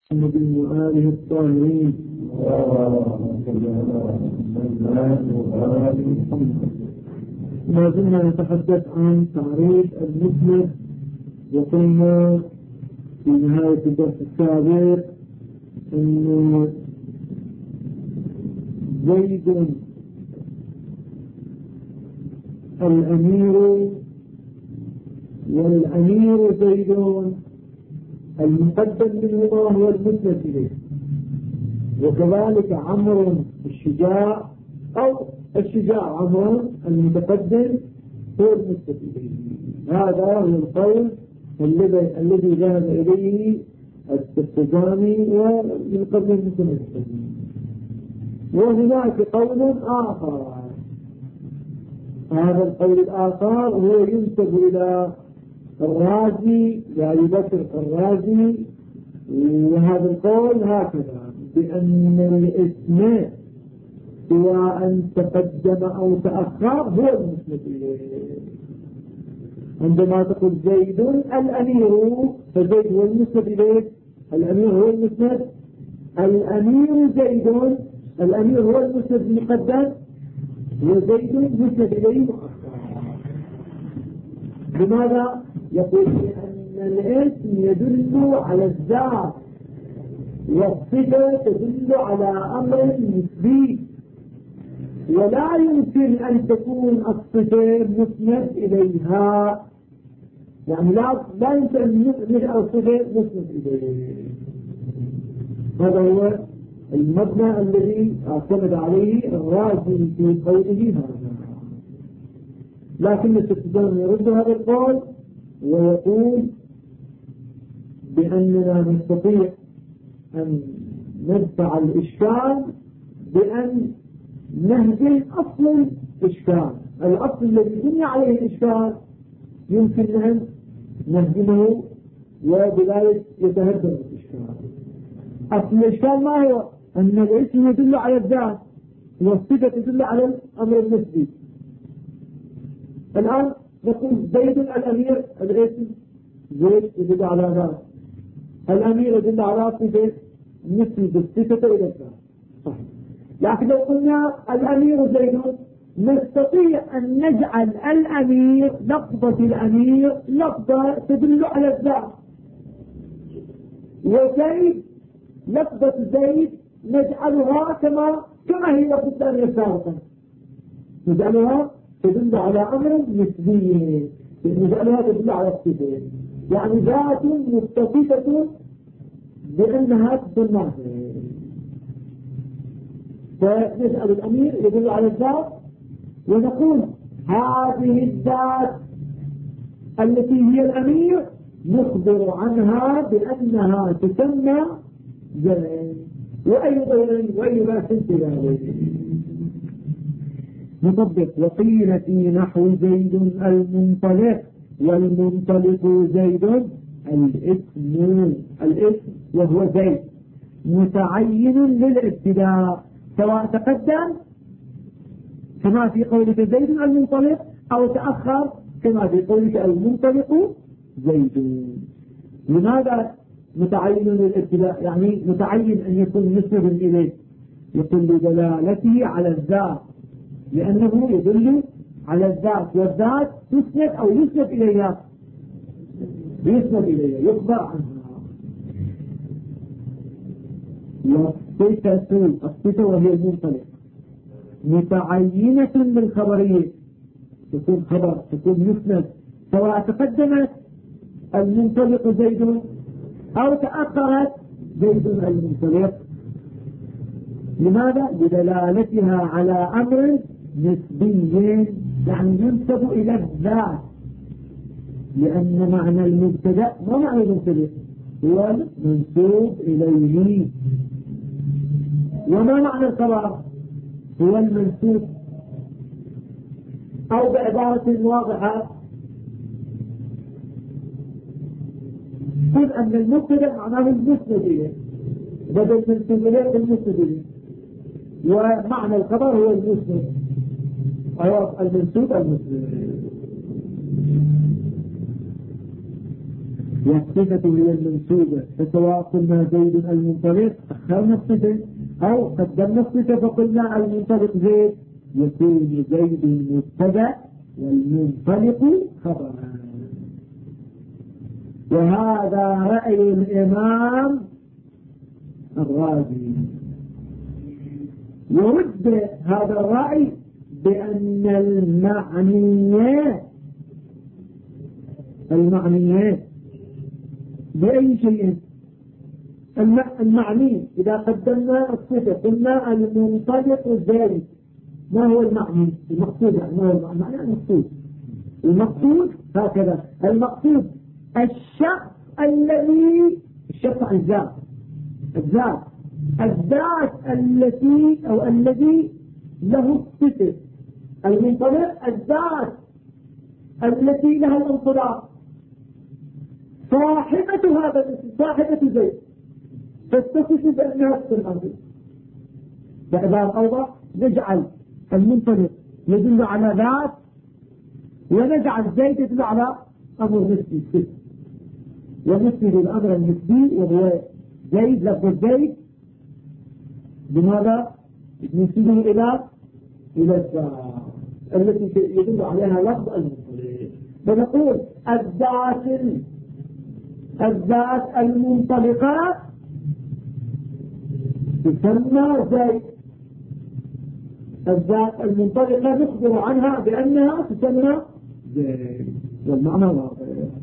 محمد وآله الطاهرين. ما زلنا نتحدث عن تعريف المسند، وقلنا في نهاية الدرس السابق أن زيد الأمير والأمير زيد المقدم منهما هو المسند إليه، وكذلك عمرو الشجاع أو الشجاع عمرو المتقدم هو المسند إليه. هذا هو القول الذي ذهب إليه التستجاني ومن قبل المسند. وهناك قول آخر، هذا القول الآخر هو ينسب إلى الرازي لأبي بكر الرازي، وهذا القول هكذا بأن الاسم سواء تقدم أو تأخر هو المسند إليه. عندما تقول زيد الأمير فزيد هو المسند إليه، الأمير هو المسند، الأمير زيد الأمير هو المسند المقدم وزيد مسند إليه مؤخر. لماذا؟ يقول أن الاسم يدل على الذات والصفة تدل على أمر نسبي، ولا يمكن أن تكون الصفة مسند إليها، يعني لا يمكن أن نجعل الصفة مسند إليه. هذا هو المبنى الذي اعتمد عليه الرازي في قوله هذا. لكن الاستدلال يرد هذا القول ويقول بأننا نستطيع أن ندفع الإشكال بأن نهدم أصل الإشكال. الأصل الذي بني عليه الإشكال يمكن أن نهدمه وبذلك يتهدم الإشكال. أصل الإشكال ما هو؟ أن الاسم يدل على الذات والصفة تدل على الأمر النسبي. الآن نقول زيد الأمير، الاسم زيد يدل على ذات، الأمير يدل على صفة نسبة الصفة إلى الذات، صحيح. لكن لو قلنا الأمير زيد نستطيع أن نجعل الأمير لفظة الأمير لفظة تدل على الذات، وزيد لفظة زيد نجعلها كما هي لفظة الأمير سابقا، نجعلها تدل على أمر نسبي، نجعلها تدل على الصفة، يعني ذات متصفة بأنها تدل. فنجعل الأمير يدل على الذات ونقول هذه الذات التي هي الأمير نخبر عنها بأنها تسمى زيد، وأي باس في ذلك. نطبق وقيل في نحو زيد المنطلق والمنطلق زيد الاسم وهو زيد متعين للابتداء سواء تقدم كما في قولك زيد المنطلق أو تأخر كما في قولك المنطلق زيد. لماذا متعين للابتداء؟ يعني متعين أن يكون مسند إليه، يقول لدلالته على الذات، لأنه يدل على الذات، والذات تسند أو يسند إليها، يسند إليها يخبر عنها. الصفة وهي المنطلق متعينة بالخبرية، تكون خبر تكون يسند سواء تقدمت المنطلق زيد أو تأخرت زيد المنطلق. لماذا؟ لدلالتها على أمر نسبي، يعني ينسب إلى الذات، لأن معنى المبتدأ ما معنى المبتدأ؟ هو المنسوب إليه. وما معنى الخبر؟ هو المنسوب. أو بعبارة واضحة قل أن المبتدأ معناه المسند إليه بدل منسوب إليه المسند إليه، ومعنى الخبر هو المسند المنسوب المسند. والصفة هي المنسوبة، فسواء قلنا زيد المنطلق أخرنا الصفة أو قدمنا الصفة فقلنا المنطلق زيد، يكون زيد مبتدأ والمنطلق خبرا. وهذا رأي الإمام الرازي. يرد هذا الرأي بأن المعنيات بأي شيء المعني إذا قدمنا الصفة قلنا المنطلق الزائد. ما هو المعني؟ المقصود ما هو المعنى؟ المقصود هكذا. المقصود الشخص الذي الشخص عن الذات التي أو الذي له الصفة. المنطلق الذات التي لها الانطلاق، صاحبة هذا الاسم، صاحبة زيد تتصف بأنها الصفة. بإعبار أوضح نجعل المنطلق يدل على ذات ونجعل زيد يدل على أمر نسبي، ونسبي للأمر النسبي وهو زيد. لفظ زيد بماذا نسبه إلى الذات التي يدل عليها لفظ المنطلق. فنقول الذات المنطلقة تسمى زيد. الذات المنطلقة نخبر عنها بأنها تسمى زيد، والمعنى واضح.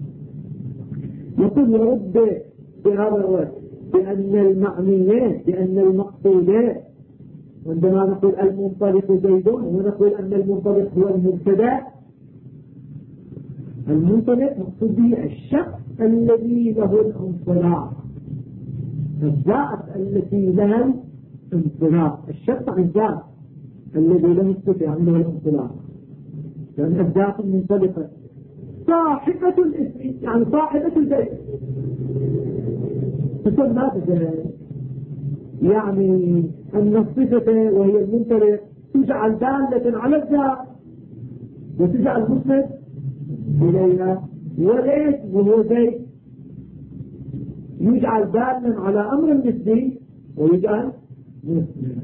يقول يرد بهذا الوجه بأن المعنيات بأن المقصودات، عندما نقول المنطلق زيد ونقول أن المنطلق هو المبتدأ، المنطلق مقصود به الشخص الذي له الانطلاق، الذات التي لها الانطلاق، الشخص عن الذات الذي لم يستطيع عنده الانطلاق. لأن الذات المنطلقة صاحبة الاسم، يعني صاحبة البيت تسمى بذلك. يعني أن الصفة وهي المنطلق تجعل دالة على الذات وتجعل مسند إليها، وليس وهو زيد يجعل دالا على أمر نسبي ويجعل مسند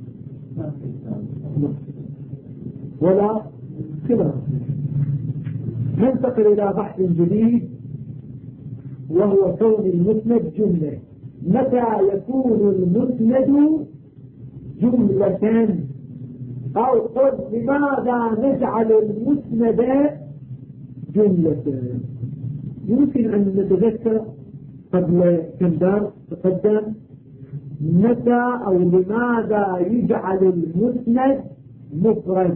ولا خلاف. ننتقل إلى بحث جديد وهو كون المسند جملة. متى يكون المسند جملة؟ أو قل لماذا نجعل المسند جملة؟ يمكن أن نتذكر قبل كم درس تقدم متى أو لماذا يجعل المسند مفرد.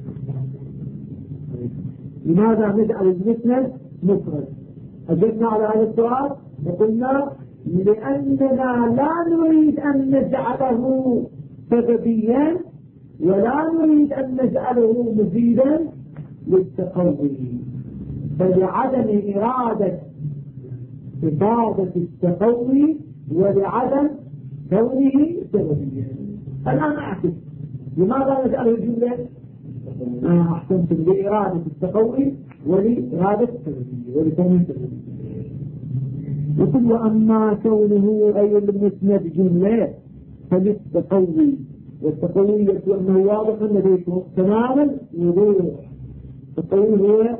لماذا نجعل المسند مفرد؟ أجبنا على هذا السؤال وقلنا لأننا لا نريد أن نجعله سببيا ولا نريد أن نجعله مزيدا للتقوي، فلعدم إرادة إفادة التقوي ولعدم كونه سببيا. الآن أعكس لماذا نجعله جملة؟ أحسنتم، لإرادة التقوي ولإرادة السببية ولكونه سببية. يقول وأما كونه أي المسند جملة فللتقوي، والتقوي يقول أنه واضح لديكم تماما وضوح. التقوي هو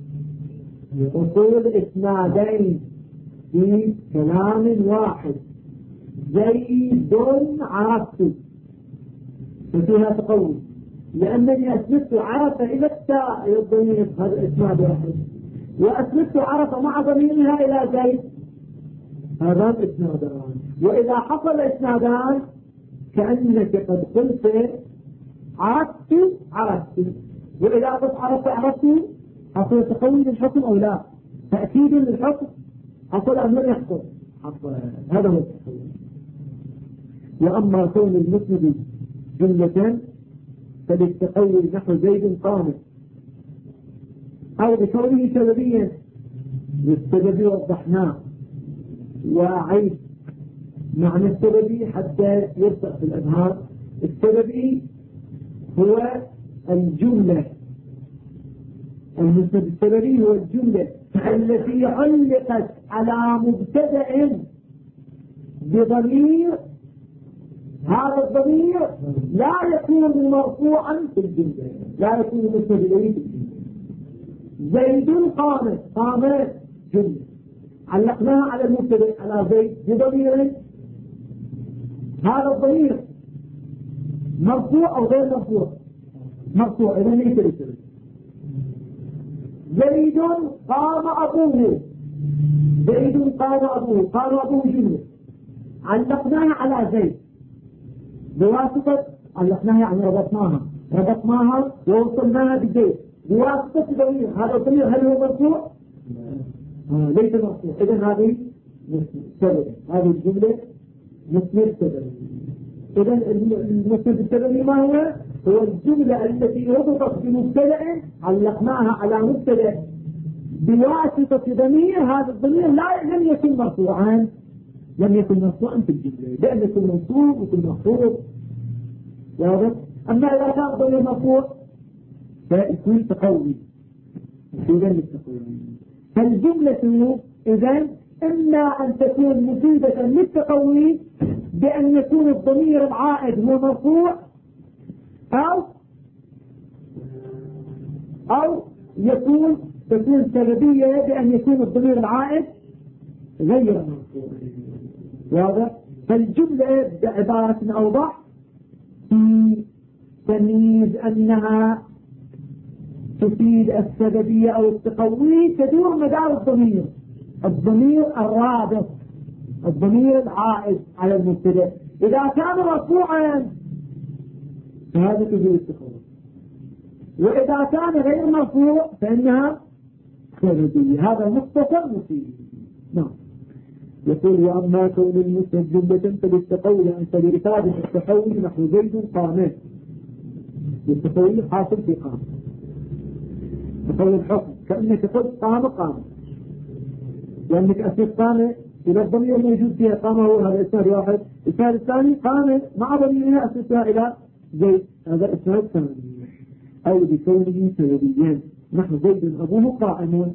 وصول إسنادين في كلام واحد، زيد عرفت، ففيها تقوي لأنني أثبت عرف إلى التاء إلى الضمير، هذا إسناد واحد، وأثبت عرف مع ضميرها إلى زيد، هذان إسنادان. وإذا حصل إسنادان كأنك قد قلت عرفت، وإذا قلت عرفت حصل تقوي للحكم أو لا، تأكيد للحكم حصل أم لم يحصل؟ حصل. هذا هو التقوي. وأما كون المسند جملة فللتقوي نحو زيد قامت، أو بكونه سببيا للسبب وضحناه وعيد معنى السببي حتى يرفع في الأذهان. السببي هو الجملة، المسند السببي هو الجملة التي علقت على مبتدأ بضمير، هذا الضمير لا يكون مرفوعا في الجملة، لا يكون مسند إليه في الجملة. زيد قامت جملة علقناها على المبتدأ على زيد بضمير، هذا الضمير مرفوع أو غير مرفوع؟ مرفوع، إذا ليس بسبب. زيد قام أبوه، قام أبوه جملة علقناها على زيد بواسطة، علقناها يعني ربطناها ووصلناها بزيد بواسطة ضمير. هذا الضمير هل هو مرفوع؟ ليس مرفوع، إذن هذه سبب، هذه الجملة مسند سبب. إذن المسند السببي ما هو؟ هو الجملة التي ربطت بمبتدأ علقناها على مبتدأ بواسطة ضمير، هذا الضمير لم يكن مرفوعا في الجملة، لأن يكون منصوب ويكون مخفوض. واضح؟ أما إذا كان ضمير مرفوع فيكون تقوي، فالجملة إذن إما أن تكون مفيدة للتقوي بأن يكون الضمير العائد هو مرفوع، أو تكون سببية بأن يكون الضمير العائد غير مرفوع. واضح؟ فالجملة بعبارة أوضح في تمييز أنها تفيد السببية أو التقوي تدور مدار الضمير الرابط، الضمير العائد على المبتدأ. إذا كان مرفوعا فهذا تفيد التقوي، وإذا كان غير مرفوع فإنها سببية. هذا مختصر مفيد. نعم. يقول وأما كون المسند جملة فللتقوي أنت لإفادة التقوي نحو زيد قامت، التقوي حاصل في قام، تقوي الحكم كأنك قلت قام، لأنك أسند قام إلى الضمير موجود فيها قام، هو هذا إسناد واحد. الإسناد الثاني قام مع ضميرها أسندها إلى زيد، هذا إسناد ثاني. أو بكونه سببيا نحو زيد أبوه قائم،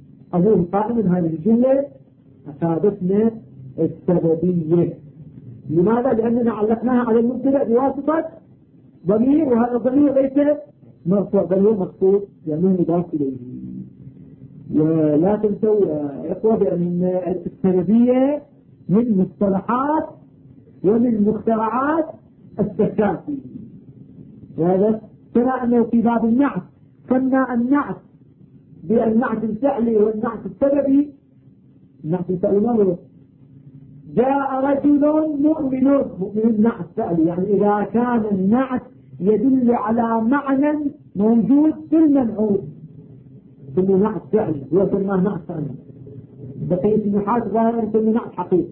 هذه الجملة أفادتنا السببية. لماذا؟ لأننا علقناها على المبتدأ بواسطة ضمير، وهذا الضمير ليس مرفوع بل هو مقصود لأنه مضاف إليه. ولا تنسوا يا إخوة بأن السببية من مصطلحات ومن مخترعات السكاتي. وهذا كما أنه في باب النعت سمى النعت بالنعت الفعلي والنعت السببي. النعت الفعلي ما هو؟ جاء رجل مؤمن نعت فعلي، يعني إذا كان النعت يدل على معنى موجود في المنعوت ثم نعت فعلي، هو سماه نعت فعلي. بقية النحات ظاهر ثم نعت حقيقي.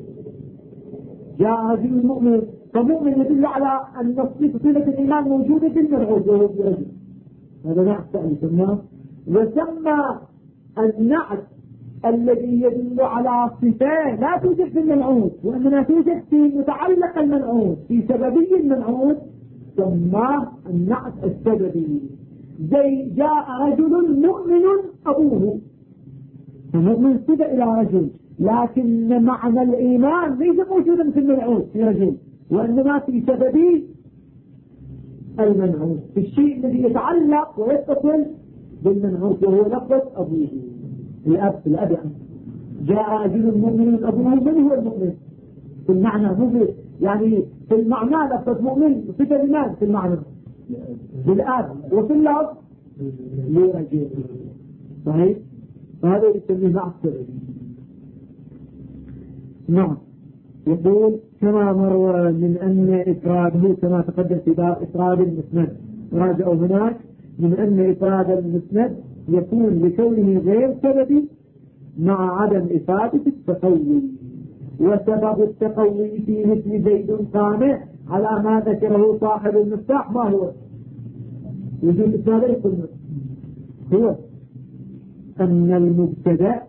جاء رجل مؤمن، فمؤمن يدل على أن صفة الإيمان موجودة في المنعوت وهو في رجل، هذا نعت فعلي سماه. وسمى النعت الذي يدل على صفة لا توجد في المنعوت وإنما توجد في متعلق المنعوت في سببي المنعوت، سماه النعت السببي. زي جاء رجل مؤمن أبوه، فمؤمن صفة إلى رجل، لكن معنى الإيمان ليس موجودا في المنعوت في رجل وإنما في سببي المنعوت، في الشيء الذي يتعلق ويتصل بالمنعوت وهو لفظ أبوه، الأب يعني. جاء رجل مؤمن أبوه، من هو المؤمن في المعنى؟ مؤمن يعني في المعنى لفظ مؤمن صفة لمن في المعنى؟ بالأب، وفي اللفظ لرجل. صحيح؟ فهذا يسميه نعت سببي. نعم. يقول كما مر من أن إفراده كما تقدم في باب إفراد المسند، راجعوا هناك من أن إفراد المسند يكون لكونه غير سببي مع عدم إفادة التقوي. وسبب التقوي في مثل زيد قام على ما ذكره صاحب المفتاح ما هو؟ وجود إسنادين قلنا هو أن المبتدأ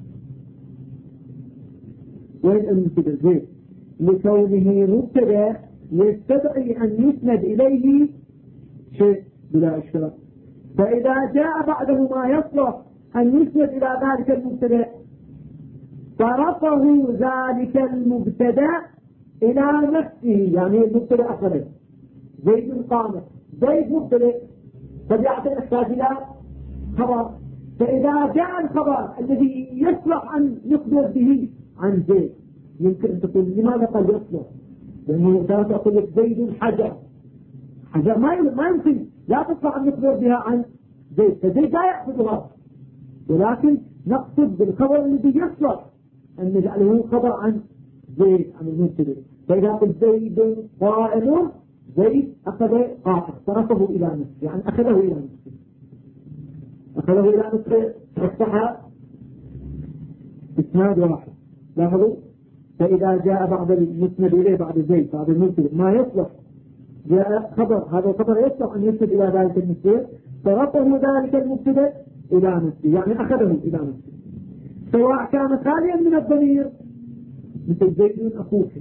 وين المبتدأ زيد لكونه مبتدأ يستدعي أن يسند إليه شيء بلا إشكال، فإذا جاء بعده ما يصلح أن يسند إلى ذلك المبتدأ صرفه ذلك المبتدا إلى نفسه، يعني المبتدا أخذه زيد قام، زيد مبتدا فبيعطي يحتاج إلى خبر، فإذا جاء الخبر الذي يصلح أن يخبر به عن زيد يمكن أن تقول لماذا قال يصلح؟ لأنه تقول لك زيد حجر، حجر ما يمكن لا تصلح أن يخبر بها عن زيد، فزيد لا يأخذها، ولكن نقصد بالخبر الذي يصلح أن نجعله خبر عن زيد عن المبتدا. فإذا قلت زيد قائم، زيد أخذ قائم صرفه إلى نفسه، يعني أخذه إلى نفسه، أخذه إلى نفسه أصبح إسناد واحد. لاحظوا، فإذا جاء بعد المسند إليه بعد زيد بعد المبتدا ما يصلح جاء خبر، هذا الخبر يصلح أن يسند إلى ذلك المبتدا، صرفه ذلك المبتدا إلى نفسه، يعني أخذه إلى نفسه، سواء كان خاليا من الضمير مثل زيد أخوك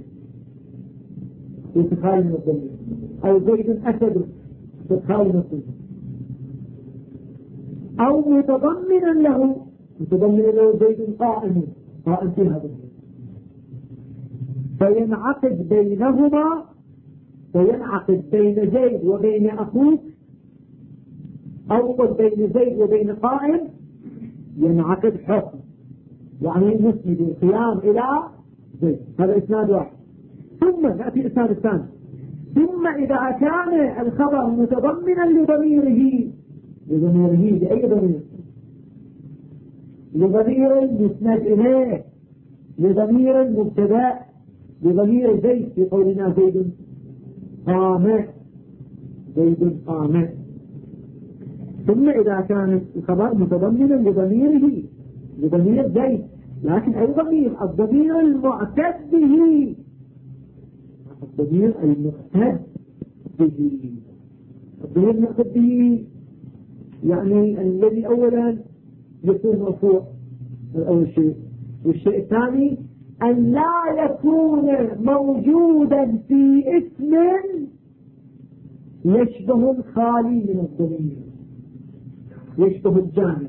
خالي من الضمير، أو زيد أسد خالي من الضمير، أو متضمنا له زيد قائم في هذا الضمير، فينعقد بينهما، فينعقد بين زيد وبين أخوك، أو بين زيد وبين قائم ينعقد حكم، يعني نسند القيام إلى زيد. هذا إسناد واحد. ثم نأتي الإسناد الثاني، ثم إذا كان الخبر متضمنا لضميره لأي ضمير؟ لضمير المسند إليه، لضمير المبتدا، لضمير زيد في قولنا زيد قام، زيد قام. ثم إذا كان الخبر متضمنا لضميره لضمير زيد، لكن أي ضمير؟ الضمير المعتد به، الضمير المعتد به، الضمير المعتد به يعني الذي أولا يكون مرفوع أول شيء، والشيء الثاني أن لا يكون موجودا في اسم يشبه الخالي من الضمير، يشبه الجامع.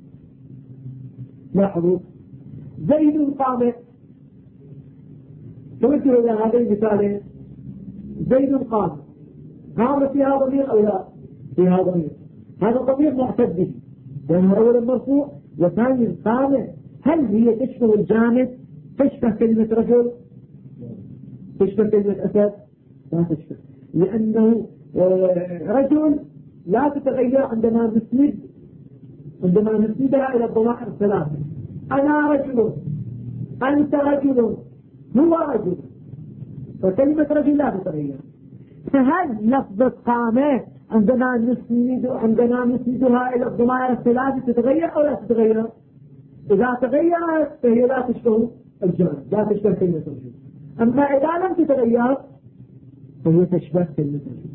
لاحظوا، زيد قام، تمثل إلى هذين المثالين، زيد قام، قام فيها ضمير أو لا؟ فيها ضمير، هذا الضمير معتد به لأنه أولا مرفوع، وثانيا قام. هل هي تشبه الجامد؟ تشبه كلمة رجل؟ تشبه كلمة أسد؟ لا تشبه، لأنه رجل لا تتغير عندما نسندها إلى الضمائر الثلاثة، أنا رجل، أنت رجل، هو رجل، فكلمة رجل لا تتغير. فهل لفظة قامة عندما نسندها إلى الضمائر الثلاثة تتغير أو لا تتغير؟ إذا تغيرت فهي لا تشبه الجامد، لا تشبه كلمة رجل. أما إذا لم تتغير فهي تشبه كلمة رجل.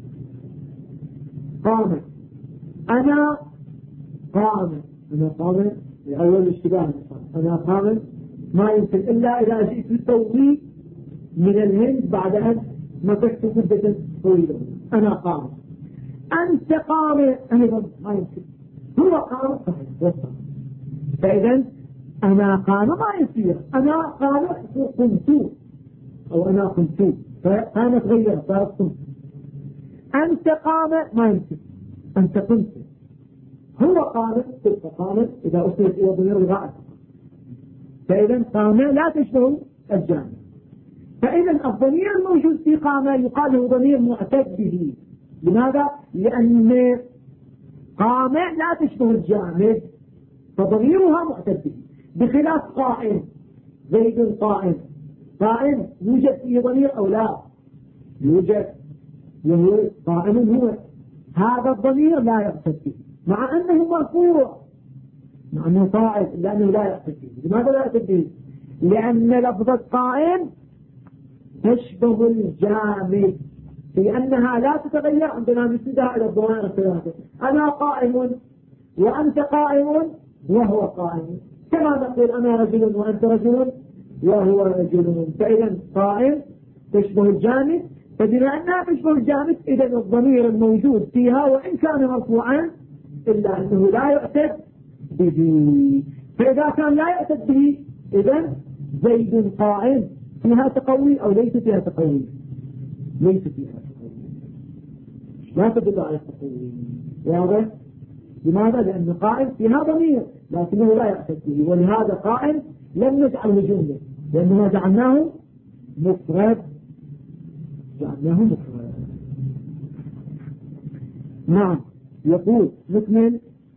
قام، أنا قام، أنا قام لأول الاشتباه، أنا قام ما يمكن إلا إذا جئت للتوضيح من الهند بعد أن مكثت مدة طويلة. أنا قام، أنت قام أيضا ما يمكن، هو قام صحيح. فإذا أنا قام ما يصير، أنا قام قمت، أو أنا قمت، فأنا تغير صارت قمت. أنت قام ما يمكن، أنت قمت، هو قام تبقى قام إذا أصلت إلى ضمير الغائب. فإذا قام لا تشبه الجامع. فإذا الضمير الموجود في قام يقال له ضمير معتد به. لماذا؟ لأن قام لا تشبه الجامد فضميرها معتد به، بخلاف قائم. زيد قائم، قائم يوجد فيه ضمير أو لا؟ يوجد، يقول قائم هو، هذا الضمير لا يعتد به مع أنه مرفوع، مع أنه قائم، لأنه لا يعتد به. لماذا لا يعتد به؟ لأن لفظة قائم تشبه الجامد في أنها لا تتغير عندما نسندها إلى الضمائر الثلاثة. أنا قائم وأنت قائم وهو قائم، كما نقول أنا رجل وأنت رجل وهو رجل. فإذا قائم تشبه الجامد، فبما أنها تشبه الجامد إذا الضمير الموجود فيها وإن كان مرفوعا إلا أنه لا يعتد به. فإذا كان لا يعتد به إذن زيد قائم فيها تقوي أو ليس فيها تقوي؟ ليس فيها تقوي، لا تدل على التقوي. واضح؟ لماذا؟ لأن قائم فيها ضمير لكنه لا يعتد به، ولهذا قائم لم نجعله جملة لأننا جعلناه مفرد. نعم. يقول نكمل.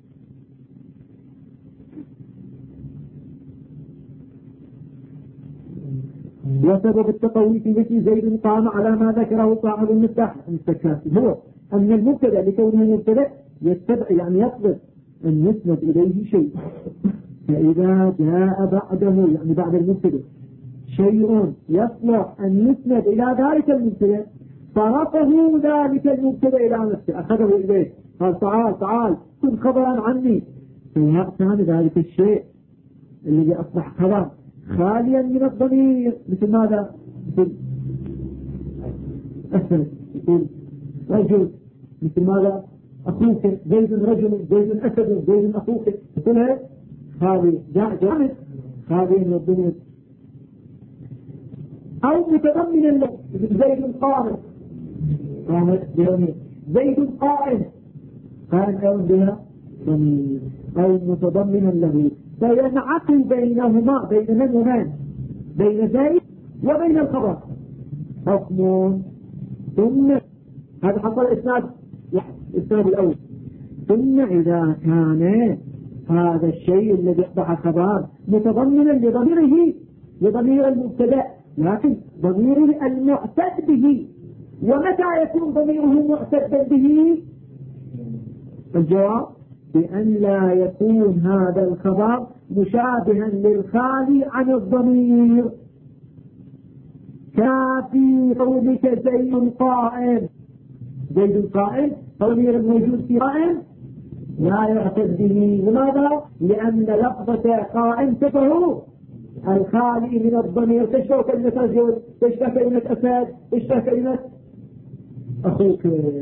وسبب التقوي في مثل زيد قام على ما ذكره صاحب المفتاح هو أن المبتدأ لكونه مبتدأ يتبع يعني يطلب أن يسند إليه شيء، فإذا جاء بعده يعني بعد المبتدأ شيء يصلح أن يسند إلى ذلك المبتدأ صرفه ذلك المبتدأ إلى نفسه، أخذه إليه قال تعال كن خبرا عني، فيأتان ذلك الشيء الذي أصبح خبر خاليا من الضمير. مثل ماذا؟ مثل أسد، مثل رجل، مثل ماذا؟ أخوك زيد رجل، زيد أسد، زيد أخوك، مثلها خالي جامد خالي من الضمير. أو متضمنا له زيد قائم زيد قائم أو بها ضمير أو متضمنا له، فينعقد بينهما بين من ومن؟ بين زيد وبين الخبر حكم. ثم هذا حصل إسناد الأول. ثم إذا كان هذا الشيء الذي أصبح خبر متضمنا لضميره لضمير المبتدأ لكن ضمير المعتد به، ومتى يكون ضميره معتدا به؟ الجواب بأن لا يكون هذا الخبر مشابها للخالي عن الضمير، كافي قولك زيد قائم، زيد قائم ضمير الموجود في قائم لا يعتد به. لماذا؟ لأن لفظة قائم تشبه الخالي من الضمير، تشبه كلمة رجل، تشبه كلمة أسد، تشبه كلمة أخوك،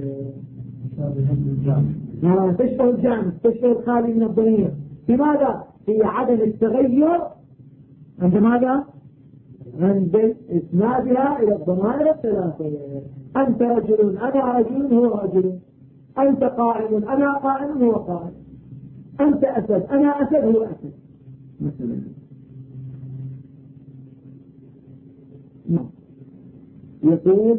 تشبه الجامع، تشبه الخالي من الضمير. لماذا؟ في عدم التغير عند ماذا؟ عند إسنادها إلى الضمائر الثلاثة. أنت رجل أنا رجل هو رجل، أنت قائم أنا قائم هو قائم، أنت أسد أنا أسد هو أسد مثلا. يقول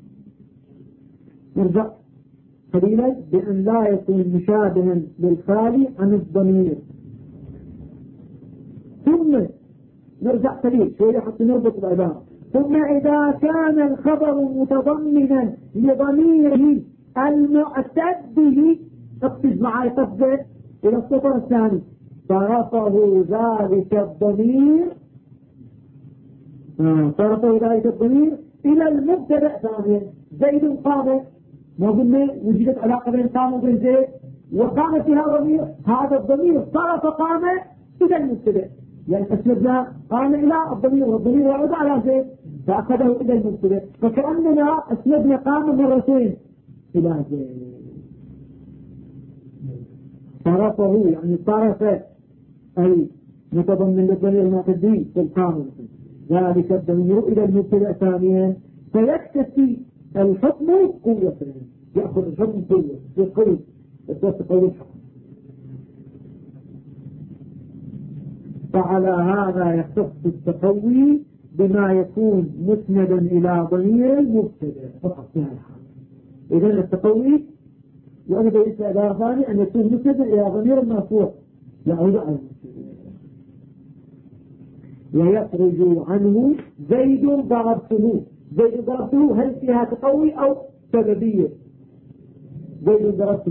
نرجع قليلا بأن لا يكون مشابها للخالي عن الضمير. ثم نرجع قليل شوية حتى نربط العبارة. ثم إذا كان الخبر متضمنا لضميره المعتد به، اقصد معي قصده إلى السطر الثاني، صرفه ذلك الضمير إلى المبتدأ ثانيا. زيد قام، ما قلنا وجدت علاقة بين قام وبين زيد وقام فيها ضمير، هذا الضمير صرف قام إلى المبتدأ، يعني أسندنا قام إلى الضمير والضمير يعود على زيد فأخذه إلى المبتدأ، فكأننا أسندنا قام مرتين إلى زيد. صرفه يعني صرف أي متضمن للضمير المعتدي في القام ذلك الضمير إلى المبتدأ ثانيا، فيكتفي الحكم قوة، يأخذ الحكم قوة يقوي الحكم. فعلى هذا يختص التقوي بما يكون مسندا إلى ضمير المبتدأ فقط في الحال. إذن التقوي وأنا بيت عبارة ثانية أن يكون مسندا إلى ضمير المرفوع يعود على المبتدأ. ويخرج عنه زيد ضربته، زيد ضربته هل فيها تقوي أو سببية؟ زيد ضربته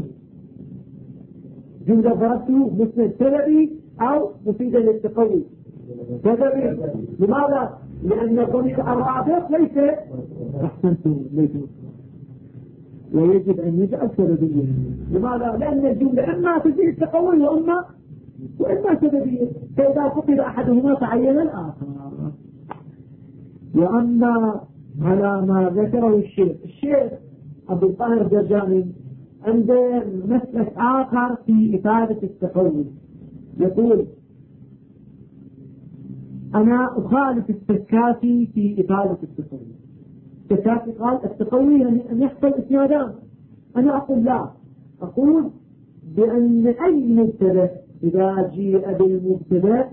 جملة ضربته مسند سببي أو مفيدة للتقوي؟ سببي. لماذا؟ لأن الضمير الرابط ليس أحسنته ليس، ويجب أن يجعل سببية. لماذا؟ لأن الجملة إما تفيد التقوي وإما سببية، فإذا فقد أحدهما تعين الآخر. وأما على ما ذكره الشيخ عبد القاهر الجرجاني عنده مسلك آخر في إفادة التقوي، يقول أنا أخالف التكافي في إفادة التقوي. التكافي قال التقوي أن يحصل إسنادان، أنا أقول لا، أقول بأن أي مبتدأ إذا جيء بالمبتدأ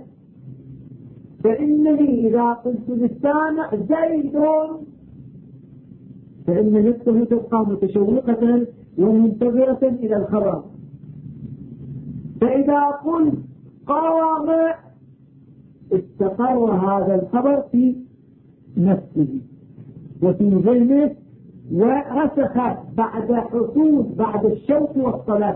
فإنني إذا قلت للسامع زيد فإن نفسه تبقى متشوقة ومنتظرة إلى الخبر. فإذا قلت قام استقر هذا الخبر في نفسه وفي ذهنه ورسخ بعد حصول بعد الشوق والصلاة.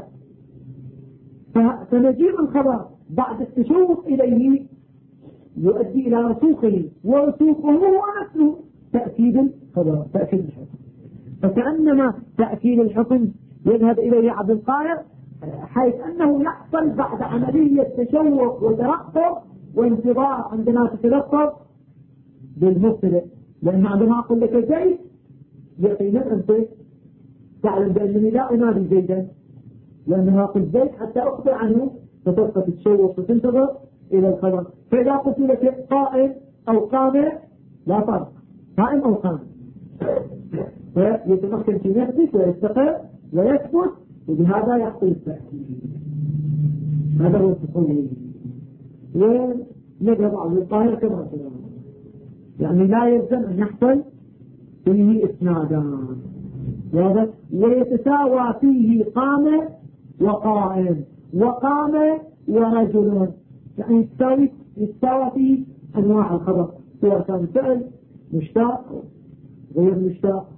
فمجيء الخبر بعد التشوق إليه يؤدي إلى رسوخه، ورسوخه هو نفسه تأكيد الخبر، تأكيد الحكم. فكأنما تأكيد الحكم يذهب إليه عبد القاهر حيث أنه يحصل بعد عملية تشوق وترقب وانتظار عندما تتلفظ بالمبتدأ. لأن عندما أقول لك زيد يقينا أنت تعلم بأنني لا أنادي زيدا، لأنما أقول زيد حتى أخبر عنه فتبقى تتشوق وتنتظر إلى الخبر. فإذا قلت لك قائم أو قام لا فرق، قائم أو قام، فيتمكن في نفسك ويستقر ويثبت، وبهذا يحصل التأكيد. هذا هو التقوي. ونذهب عبد القاهر كما قلنا، يعني لا يلزم أن يحصل فيه إسنادان، ويتساوى فيه قام وقائم وقام ورجل، يعني يتساوى فيه أنواع الخبر سواء كان فعل مشتاق غير مشتاق.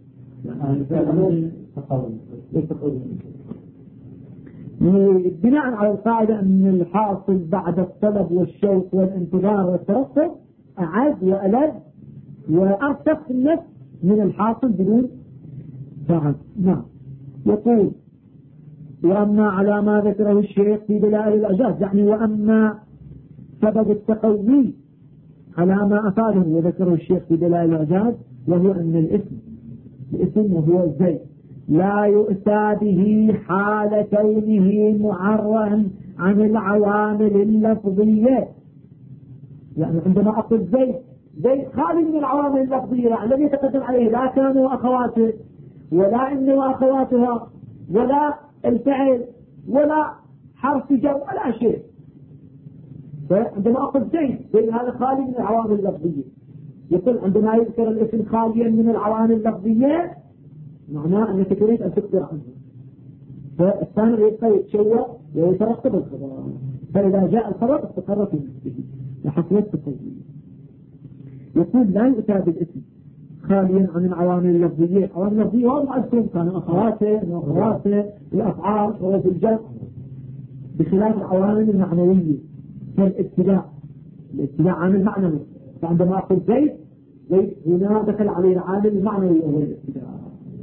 بناء على القاعدة أن الحاصل بعد الطلب والشوق والانتظار والترقب أعز وألذ وأرتق في النفس من الحاصل بدون تعب. نعم. يقول وأما على ما ذكره الشيخ في دلائل الإعجاز، يعني وأما سبب التقوي على ما أفاده وذكره الشيخ في دلائل الإعجاز، وهو أن الاسم وهو زيد لا يؤتى به حال كونه معرا عن العوامل اللفظية. يعني عندما أقول زيد خالي من العوامل اللفظية، يعني لم يتقدم عليه لا كان وأخواته ولا إن وأخواتها ولا الفعل ولا حرف جر ولا شيء. فعندما أقول زيد هذا خالي من العوامل اللفظية. يقول عندما يذكر الاسم خاليا من العوامل اللفظية معناه أنك تريد أن تخبر عنه، فالثاني يبقى يتشوق ويترقب الخبر، فإذا جاء الخبر استقر في نفسه لحصلت التقويم. يقول لا يؤتى بالاسم خاليا عن العوامل اللفظية. العوامل اللفظية هو معلوم كان أخواته وأخواته الأفعال وفي الجر، بخلاف العوامل المعنوية كالابتداء. الابتداء عامل معنوي، فعندما أقول زيد هنا دخل عليه العامل المعنوي وهو الابتداء.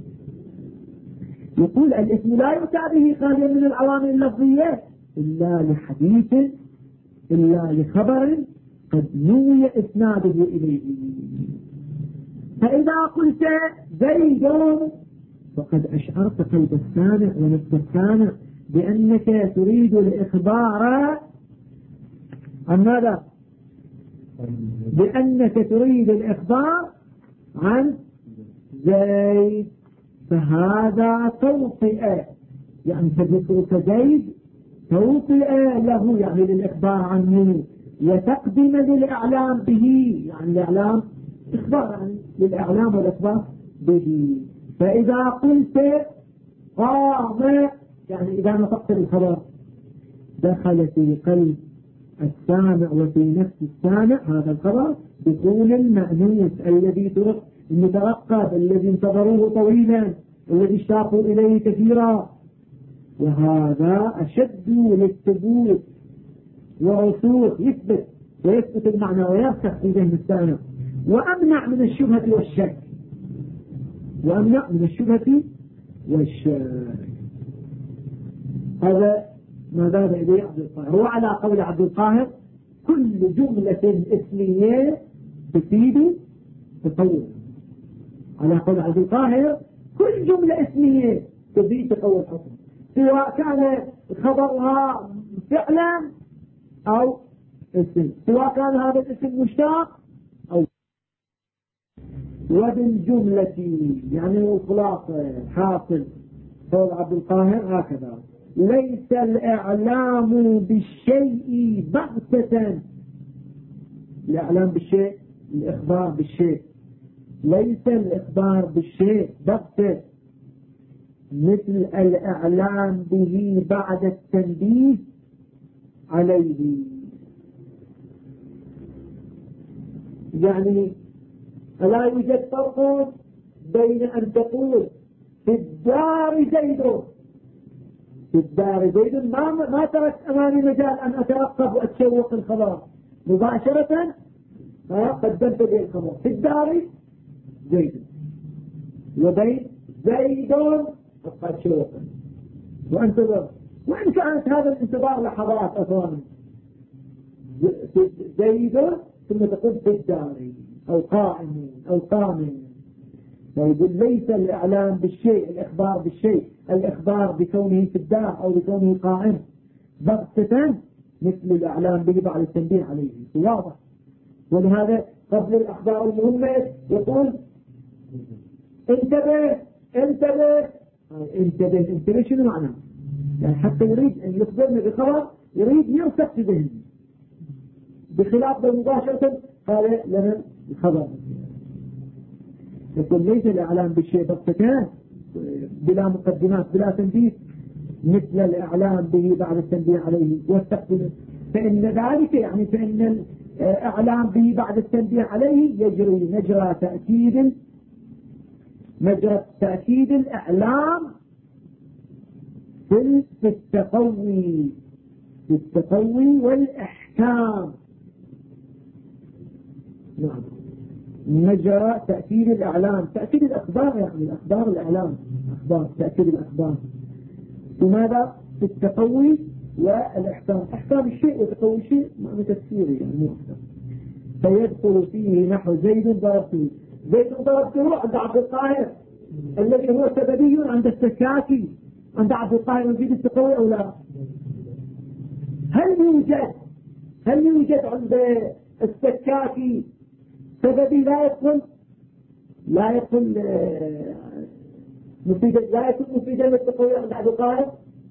يقول الاسم لا يؤتى به خاليا من العوامل اللفظية إلا لحديث إلا لخبر قد نوي إسناده إليه. فإذا قلت زيد فقد أشعرت قلب السامع ونفس السامع بأنك تريد الإخبار عن ماذا؟ بأنك تريد الإخبار عن زيد، فهذا توطئ، يعني تذكرك زيد توطئ له يعني للإخبار عنه، وتقدم للإعلام به يعني الإعلام إخبار يعني للإعلام والإخبار به. فإذا قلت قام يعني إذا نطقت الخبر دخل في قلب السامع وفي نفس السامع هذا الخبر دخول المأنوس الذي المترقب الذي انتظروه طويلا الذي اشتاقوا إليه كثيرا، وهذا أشد للثبوت ورسوخ، يثبت ويثبت المعنى ويرسخ في ذهن السامع، وأمنع من الشبهة والشك، وأمنع من الشبهة والشك. هذا ما ذهب إليه عبد القاهر. وعلى قول عبد القاهر كل جملة اسمية تفيد تطور. على قول عبد القاهر كل جملة اسمية تفيد تطور الحكم، سواء كان خبرها فعلا أو اسم، سواء كان هذا الاسم مشتق أو. وبالجملة يعني الخلاصة حاصل قول عبد القاهر هكذا: ليس الإعلام بالشيء بغتة. الإعلام بالشيء الإخبار بالشيء، ليس الإخبار بالشيء بغتة مثل الإعلام به بعد التنبيه عليه. يعني لا يوجد فرق بين أن تقول في الدار زيد، في الدار زيد ما ترك أمامي مجال أن أترقب وأتشوق الخبر، مباشرة قدمت لي الخبر في الدار زيد، وبين زيد أبقى أتشوقا وأنتظر، وإن كانت هذا الانتظار لحظات أثواني. زيد ثم تقول في الدار أو قائم أو قام. فيقول ليس الإعلام بالشيء الإخبار بالشيء، الإخبار بكونه في الدار أو بكونه قائم بغتة مثل الإعلام به بعد التنبيه عليه، واضح. ولهذا قبل الأخبار المهمة يقول انتبه انتبه انتبه. انتبه شنو معناه؟ يعني حتى يريد أن يخبرنا بخبر يريد يرسخ في ذهنه، بخلاف مباشرة قال لنا الخبر. يقول ليس الإعلام بالشيء بغتة بلا مقدمات بلا تنبيه مثل الإعلام به بعد التنبيه عليه والتقديم، فإن ذلك يعني فإن الإعلام به بعد التنبيه عليه يجري مجرى تأكيد الإعلام في التقوي والإحكام. نعم، مجرى تأكيد الإعلام، تأكيد الأخبار، يعني الأخبار الإعلام أخبار، تأكيد الأخبار. لماذا؟ في التقوي والإحكام، إحكام الشيء وتقوي الشيء معنى تفسيري يعني مؤخر. فيدخل فيه نحو زيد ضربته. زيد ضربته عند عبد القاهر الذي هو سببي عند السكاكي، عند عبد القاهر يزيد التقوي أو لا؟ هل يوجد عند السكاكي سببي لا يكون مفيدا للتقوي عند عبد القاهر؟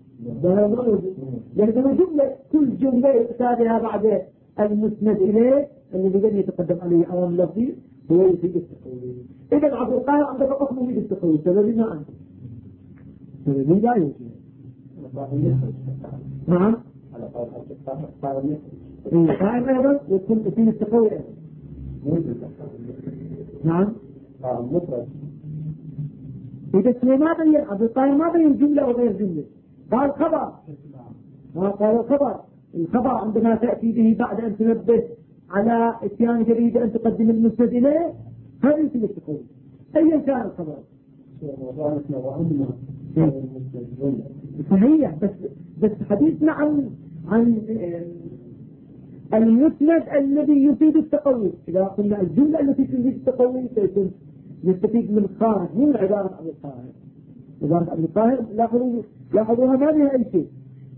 لأنه جملة، كل جملة يتابعها بعد المسند إليه الذي يتقدم عليه أمام اللفظي هو يفيد التقوي. إذا عبد القاهر عنده فقط مفيد التقوي، سببي ما عنده، سببي لا يوجد. نعم، قائم أيضا يكون يفيد التقوي أيضا. نعم، إذا اسمه ما بين عبد القاهر ما بين جملة وغير جملة، قال خبر، ما قال الخبر عندما تأتي به بعد أن تنبه على اتيان جديد أن تقدم المسند إليه هذا يمكن التقوي أيا كان الخبر. صحيح، بس حديثنا عن المسند الذي يفيد التقوي. إذا قلنا الجملة التي تفيد التقوي سيكون يستفيد من خارج من عبارة عبد القاهر. عبارة عبد القاهر لاحظوها ما بها أي شيء.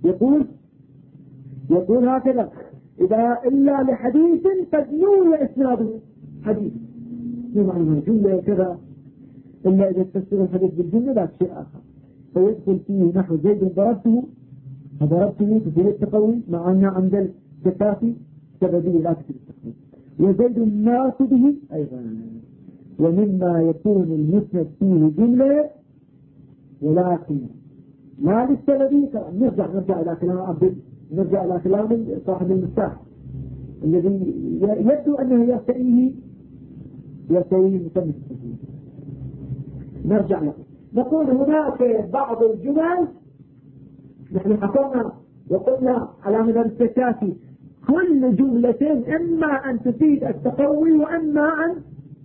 يقول هكذا: إذا إلا لحديث قد نوي إسناده حديث، بمعنى جملة كذا، إلا إذا تفسر الحديث بالجملة لا شيء آخر. فيدخل فيه نحو زيد ضربته تفيد التقوي، مع أن عند الكتافي سببي لا تفيد التقوي. وزيد الناس به أيضا. ومما يكون المسند فيه جملة ولكن ما للسببي. نرجع إلى كلام صاحب المفتاح الذي يبدو أنه يرتئيه مسمى التسليم. نرجع له نقول هناك بعض الجمل نحن حكمنا وقلنا على مدى التكافي كل جملة إما أن تفيد التقوي وإما أن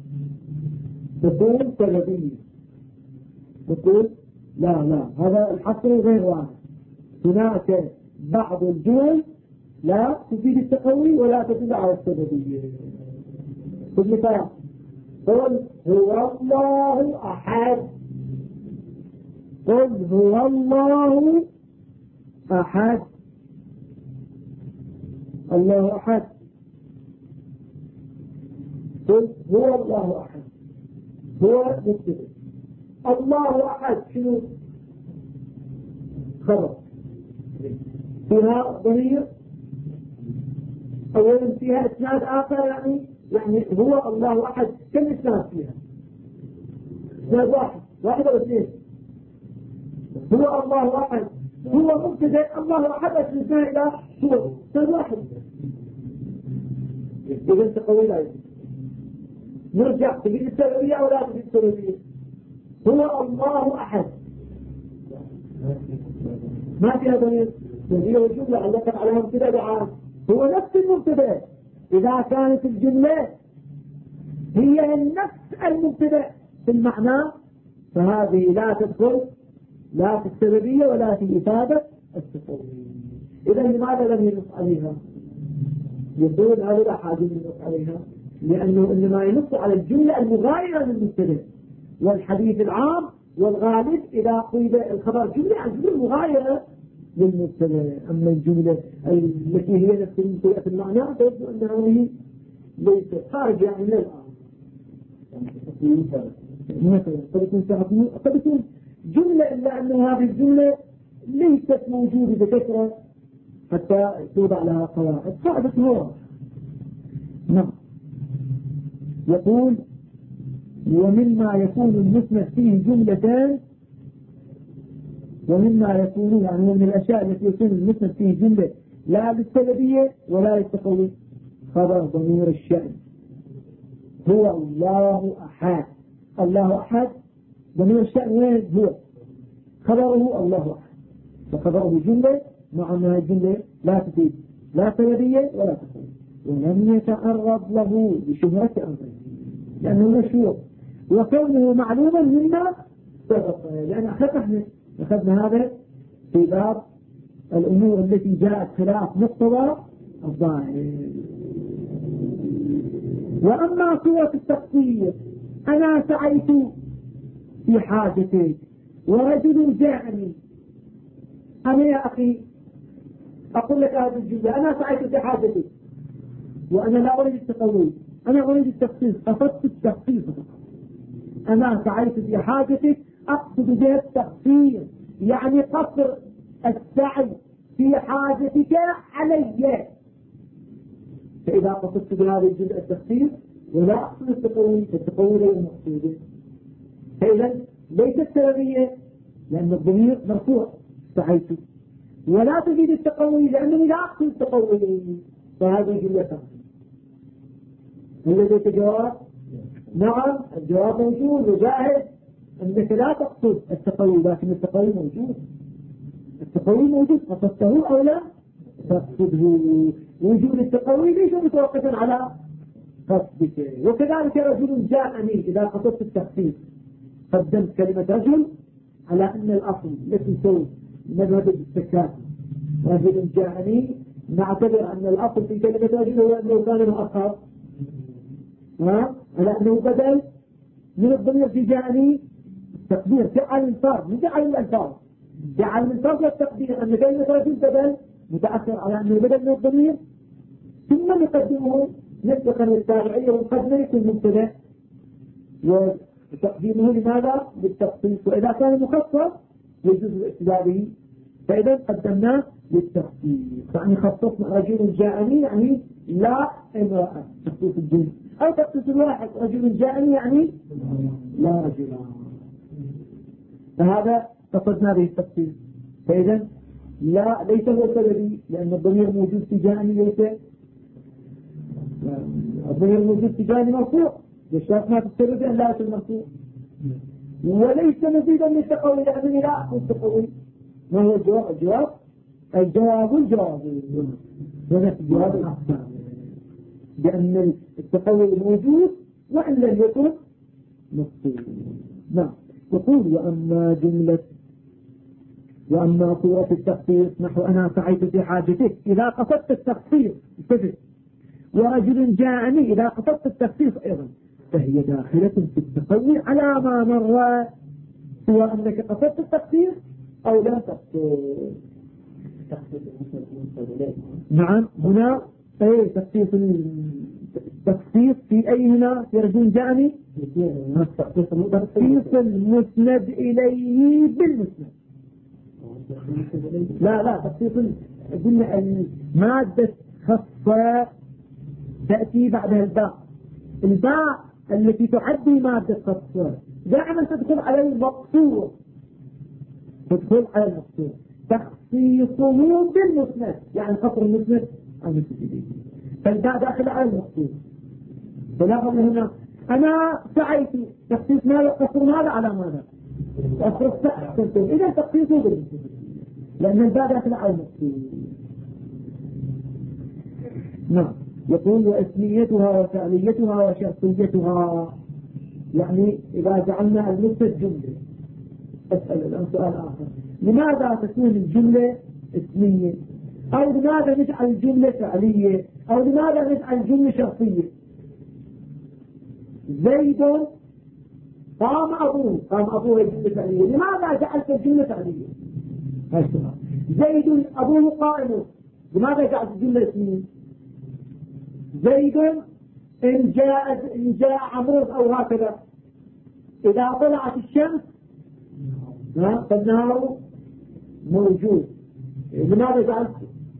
تكون سببية. نقول لا هذا الحصر غير واحد. هناك بعض الجمل لا تفيد التقوي ولا تدل على السببية. مثال: قل هو الله أحد. قل هو الله أحد. الله أحد قل هو الله أحد هو مبتدأ. الله أحد شنو خبر فيها ضمير أولا فيها إسناد آخر يعني هو الله أحد كم إسناد فيها؟ إسناد واحد أو اثنين. هو الله أحد هو مبتدأ الله أحد أسناد إلى هو إسناد واحد. إذا أنت قوي لا يجب نرجع تجد السببية أو لا تجد السببية. هو الله أحد ما فيها ضمير هي الجملة علقت على مبتدأ بعام هو نفس المبتدأ. إذا كانت الجملة هي نفس المبتدأ في المعنى فهذه لا تدخل لا في السببية ولا في إفادة التفويض. إذا لماذا لم ينص عليها؟ يقول هذا لا حاجة ينص عليها لأنه إنما ينص على الجملة المغايرة للمبتدأ. والحديث العام والغالب إذا قيل الخبر جملة عن جملة مغايرة للمبتدأ. أما الجملة التي هي نفس المبتدأ في المعنى تبدو أنها هي ليست خارج يعني من الآن. مثلا قد يكون جملة إلا أن هذه الجملة ليست موجودة بكثرة حتى توضع لها قواعد قاعدة هو. نعم. يقول ومما يكون المسند فيه جملتان ومما يكون يعني من الأشياء التي يكون المسند فيه جملة لا للسببية ولا للتقوي خبر ضمير الشأن هو الله أحد. الله أحد ضمير الشأن وين هو خبره الله أحد وخبره جملة مع أنها الجملة لا تفيد لا سببية ولا تقوي ولم يتعرض له بشبهة أمره لأنه مشهور وكونه معلوما مما سبق. لأن أخذنا هذا في باب الأمور التي جاءت خلاف مقتضى الظاهر. وأما صورة التقصير أنا سعيت في حاجتي ورجل جاءني. أنا يا أخي أقول لك هذه الجملة أنا سعيت في حاجتي وأنا لا أريد التقوي أنا أريد التخصيص أخذت التخصيص. أنا سعيت في حاجتك أقصد بها التخصيص يعني قصر السعي في حاجتك علي. فإذا قصدت بهذه الجزء التخصيص ولا أقصد التقوي فالتقوي غير مقصود. فإذا ليست سببية لأن الضمير مرفوع سعيت ولا تفيد التقوي لأنني لا أقصد التقوي فهذه جملة تخصيص. هل لديك جواب؟ نعم الجواب موجود وجاهز أنك لا تقصد التقوي لكن التقوي موجود. التقوي موجود قصدته أو لا تقصده. وجود التقوي ليس متوقفا على قصدك. وكذلك رجل جاءني إذا قصدت التخصيص قدمت كلمة رجل على أن الأصل التي تسوي مذهب التكافؤ رجل جاءني نعتبر أن الأصل في كلمة رجل هو أنه كان مؤخر على أنه بدل من الضمير في جاءني التقدير جعل الفرد من جعل الألفاظ جعل الفرد والتقدير أن كلمة رجل بدل متأثر على أنه بدل من الضمير ثم نقدمه نسبة للتابعية والقدمة يكون مبتدأ وتقديمه لماذا؟ للتخصيص. وإذا كان مخصص يجوز الاقتداء به فإذا قدمناه للتخصيص. يعني خصصنا رجل جاءني يعني لا امرأة تخصيص الجنس أو تخصيص الواحد رجل جاءني يعني لا رجلان فهذا قصدنا به التخصيص. فإذا لا ليس هو سببي لأن الضمير موجود في جاءني ليس الضمير موجود في جاءني مرفوع يشترطنا في السبب أن لا يكون مرفوع وليس مزيدا للتقوي لأنني لا أقول تقوي. ما هو الجواب؟ الجواب ونفس الجواب الأحسن لأن التقوي موجود وإن لم يكن مقصود. نعم. يقول وأما صورة التخصيص نحو أنا سعيت في حاجتك إذا قصدت التخصيص ورجل جاءني إذا قصدت التخصيص أيضا فهي داخلة في التقوي على ما مر سواء أنك قصدت التخصيص أو لم تقصد. نعم هنا تخصيص تخصيص في أي هنا في رجل جاني تخصيص المسند إليه بالمسند. لا تخصيص قلنا المادة خاصة تأتي بعدها الباء التي تعدي مادة خاصة دائما تدخل على المقصور تخصيصه بالمسند يعني خطر المسند عن المسند إليه فالباء داخل على المقصور. فلاحظ هنا أنا سعيت تخصيص ماذا قصر ماذا على ماذا إذا تخصيصه بالمسند لأن الباء داخل على المقصور. نعم. يقول واسميتها وفعليتها وشرطيتها يعني إذا جعلنا المسند جملة أسأل الآن سؤال آخر لماذا تكون الجملة اسمية أو لماذا نجعل الجملة فعلية أو لماذا نجعل الجملة شرطية؟ زيد قام أبوه الجملة فعلية لماذا جعلت الجملة فعلية؟ هاي السؤال. زيد أبوه قائم لماذا جعلت الجملة اسمية؟ زيد إن جاء عمرو أو هكذا إذا طلعت الشمس فالنهار موجود. لماذا جعلت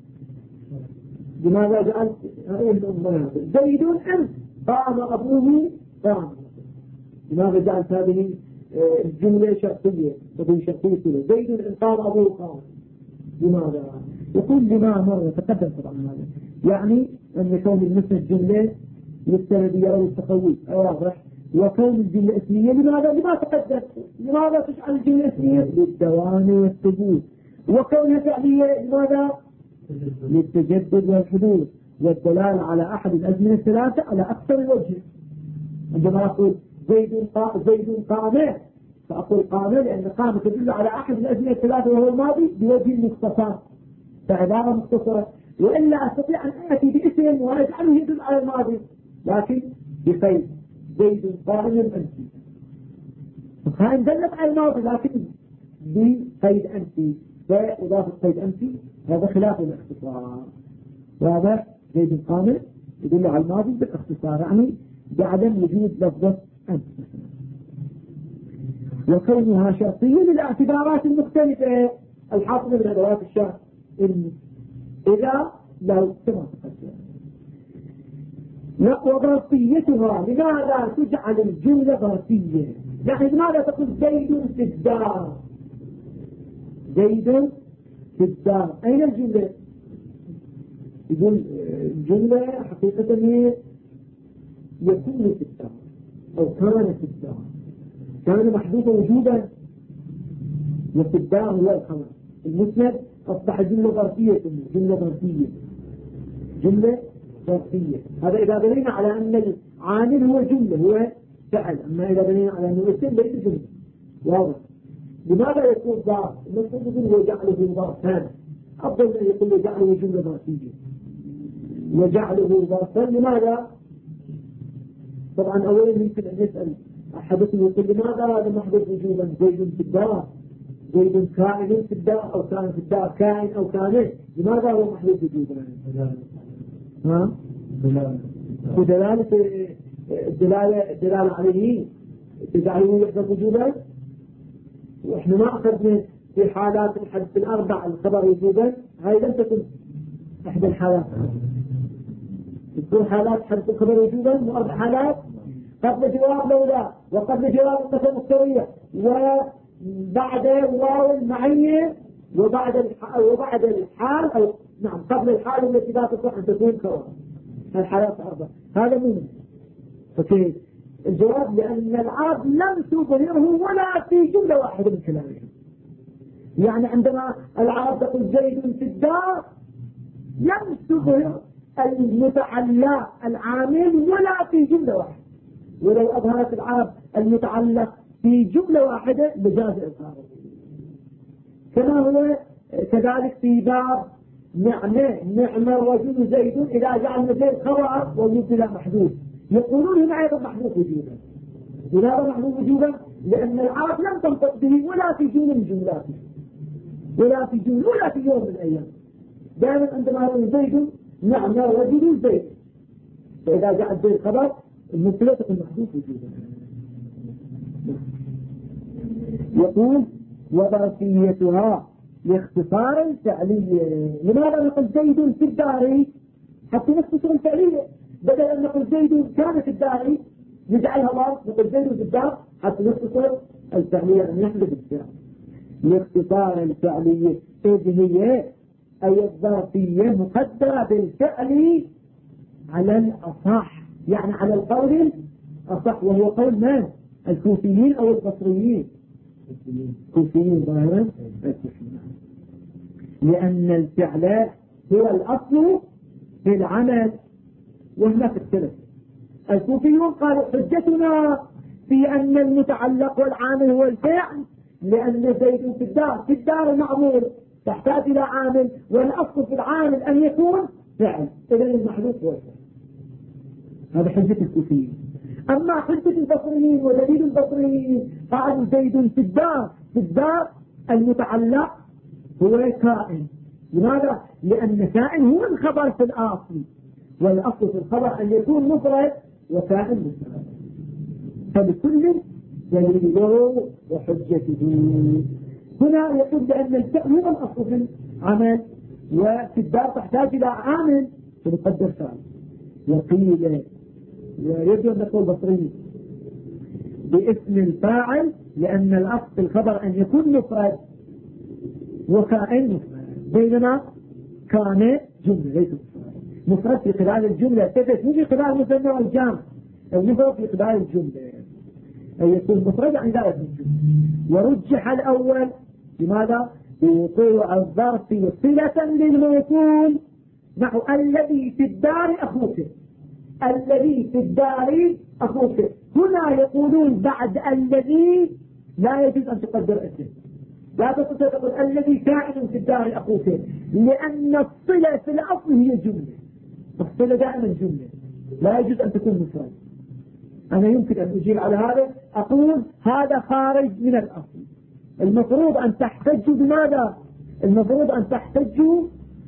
زيد إن قام أبوه قام لماذا جعلت هذه الجملة شرطية تكون شرطية زيد إن قام أبوه قام لماذا؟ يقول لما مرة تقدم طبعا هذا يعني أن كون المسند جملة يستند أو التقوي واضح وكون الجملة اسمية لماذا تقدم لماذا تجعل الجملة اسمية للدوام والثبوت وكونها فعلية لماذا للتجدد والحدوث والدلالة على أحد الأزمنة الثلاثة على أكثر الوجه. عندما أقول زيد قام فأقول قام لأن قام تدل على أحد الأزمنة الثلاثة وهو الماضي بوجه مختصر فعبارة مختصرة وإلا أستطيع أن أتي باسم وأجعله يدل على الماضي لكن بقيد زيد قائم أنت فهذا دلت على الماضي لكن بقيد أنت فإضافة قيد أنت هذا خلاف الاختصار. وهذا زيد قائم يدل على الماضي بالاختصار يعني بعدم وجود لفظة أنت وكونها شرطية للاعتبارات المختلفة الحاصلة من أدوات الشرط إذا لو كما تقدم. وظرفيتها لماذا تجعل الجملة ظرفية يعني لماذا تقول زيد في الدار أين الجملة؟ يقول الجملة حقيقة هي يكون في الدار أو كان في الدار كان محدوثا وجودا وفي الدار هو الخبر المسند أصبح جملة ظرفية جملة ظرفية. هذا إذا بنينا على أن العامل هو جملة هو فعل أما إذا بنينا على أنه اسم ليس جملة واضح. لماذا يكون ظرف؟ المفروض يقول وجعله ظرفان أفضل من يقول وجعله جملة ظرفية وجعله ظرفا لماذا؟ طبعا أولا يمكن أن يسأل أحدكم يقول لماذا هذا محدث وجوبا زيد في الدار زيد كائن في الدار أو كان في الدار كائن أو كائن لماذا هو محدث وجوبا؟ الدلالة عليه تجعله يحدث وجوبا وإحنا ما أخذنا في حالات الحدث الأربع الخبر وجوبا هاي لم تكن إحدى الحالات تكون حالات حدث الخبر وجوبا وأربع حالات قبل جواب لولا وقبل جواب النفس الصريح وبعد واو المعية وبعد الحال أو نعم قبل الحال التي لا تصح أن تكون خبر الحالات أربع هذا مهم. فكيف الجواب لأن العرب لم تظهره ولا في جملة واحدة من كلامهم يعني عندما العرب تقول زيد في الدار لم تظهر المتعلق العامل ولا في جملة واحدة ولو أظهرت العرب المتعلق في جملة واحدة بجاز إظهاره كما هو كذلك في باب نعمة الرجل زيد إذا جعلنا زيد خبر ويبدل محدود يقولون هنا أيضا محدود وجودا لماذا محدود وجودا؟ لأن العرب لم تنطق به ولا في جملة من جملاته ولا في يوم من الأيام دائما عندما يقول زيد نعمة الرجل زيد فإذا جاء الزيد خبر المبتدا تكون محذوف وجودا. يقول وظرفيتها لاختصار الفعلية. لماذا نقول زيد في الدار حتى نختصر الفعلية؟ بدل أن نقول زيد كان في الدار نجعلها ظرف، نقول زيد في الدار حتى نختصر الفعلية أن يحدث الفعل. لاختصار الفعلية إذ هي أي الظرفية مقدرة بالفعل على الأصح، يعني على القول الأصح، وهو قول من؟ الكوفيين أو البصريين؟ الكوفيين ظاهرا، لأن الفعل هو الأصل في العمل. وهناك اختلف. الكوفيون قالوا حجتنا في أن المتعلق والعامل هو الفعل، لأن زيد في الدار معمول تحتاج إلى عامل، والأصل في العامل أن يكون فعل، إذن المحذوف هو الفعل. هذا حجة الكوفيين. أما حجة البصريين ودليل البصريين قالوا زيد في الدار المتعلق هو كائن. لماذا؟ لأن كائن هو الخبر في الأصل، والأصل في الخبر أن يكون مفرد وكائن مفرد. فبكل دليله وحجته. هنا يقول بأن الفعل هو الأصل في العمل، وفي الدار تحتاج إلى عامل فنقدر فعل. وقيل ويجب أن نقول بصري باسم الفاعل، لأن الأصل في الخبر أن يكون مفرد وكائن مفرد، بينما كان جملة ليس مفرد في خلال الجملة، تدرس مو في خلال المثنى والجمع، المفرد في خلال الجملة أي يكون مفرد عن ذلك الجملة. ورجح الأول لماذا؟ بوقوع الظرف صلة للموصول، نحو الذي في الدار أخوك، الذي في الدار أخوك. هنا يقولون بعد الذي لا يجوز أن تقدر اسم، لا تستطيع تقول الذي كائن في الدار أخوك، لأن الصلة في الأصل هي جملة، الصلة دائما جملة لا يجوز أن تكون مفرد. أنا يمكن أن أجيب على هذا، أقول هذا خارج من الأصل. المفروض أن تحتجوا بماذا؟ المفروض أن تحتجوا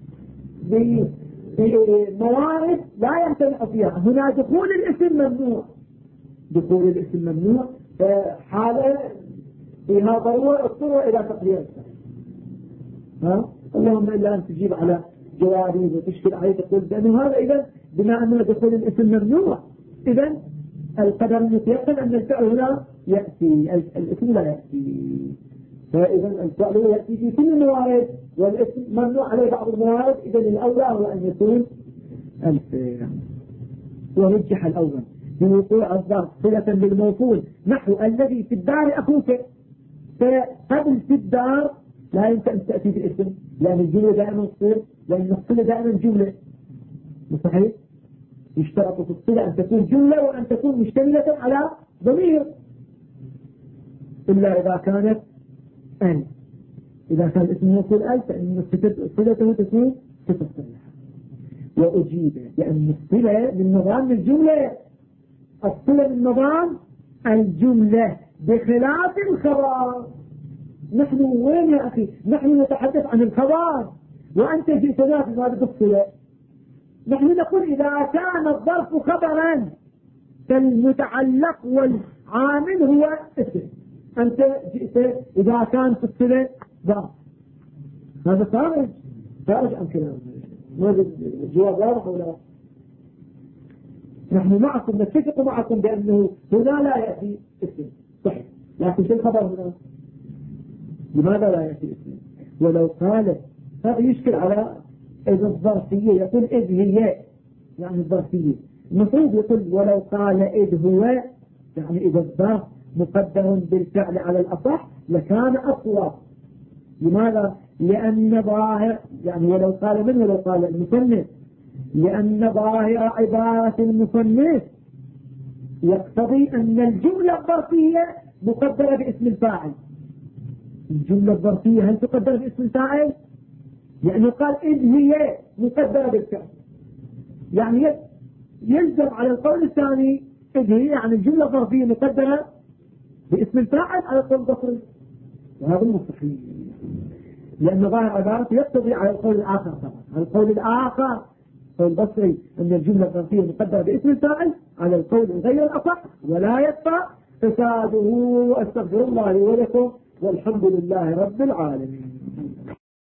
بموارد لا يمتنع فيها. هنا دخول الاسم ممنوع، دخول الاسم ممنوع، حالة فيها ضرورة اضطر إلى تقدير السبب. اللهم إلا أن تجيب على جوابي وتشكل عليه تقول بأنه هذا إذن بما أن دخول الاسم ممنوع، إذن القدر المتيقن أن الفعل هنا يأتي، الاسم لا يأتي. فإذا الفعل يأتي في كل الموارد والاسم ممنوع عليه بعض الموارد، إذن الأولى هو أن يكون الفعل. ورجح الأول بوقوع الظرف صلة بالموصول، نحو الذي في الدار أخوك. فقبل في الدار لا يمكن أن تأتي بالاسم، لأن الجملة دائما تصير، لأن الصلة دائما جملة. صحيح؟ يشترط في الصلة أن تكون جملة وأن تكون مشتملة على ضمير، إلا إذا كانت أن. إذا كان اسم موصول أل فإن صلته تكون صفة صريحة. وأجيب لأن الصلة من نظام الجملة، الصلة من نظام الجملة بخلاف الخبر. نحن وين يا أخي؟ نحن نتحدث عن الخبر وأنت جئتنا في هذه الصلة. نحن نقول إذا كان الظرف خبرا فالمتعلق والعامل هو اسم، أنت جئت إذا كان في الصلة ظرف، هذا خارج عن كلام. هذا الجواب واضح ولا؟ نحن معكم نتفق معكم بأنه هنا لا يأتي اسم صحيح، لكن في الخبر هنا لماذا لا يأتي اسم؟ ولو قال هذا يشكل على إذا الظرفية، يقول إذ هي يعني الظرفية، المفروض يقول ولو قال إذ هو، يعني إذا الظرف مقدر بالفعل على الأصح لكان أقوى. لماذا؟ لأن ظاهر، يعني ولو قال من ولو قال المصنف، لأن ظاهر عبارة المصنف يقتضي أن الجملة الظرفية مقدرة باسم الفاعل. الجملة الظرفية هل تقدر باسم الفاعل؟ يعني قال إذ هي مقدرة بالفعل، يعني يلزم على القول الثاني إذ هي يعني الجملة الظرفية مقدرة باسم الفاعل على القول البصري، وهذا مستحيل، لأن ظاهر عبارته يقتضي على القول الآخر طبعا. على القول الآخر فالبصري أن الجملة الظرفية مقدرة باسم الفاعل على القول غير الأصح ولا يدفع فساده. وأستغفر الله لي ولكم والحمد لله رب العالمين.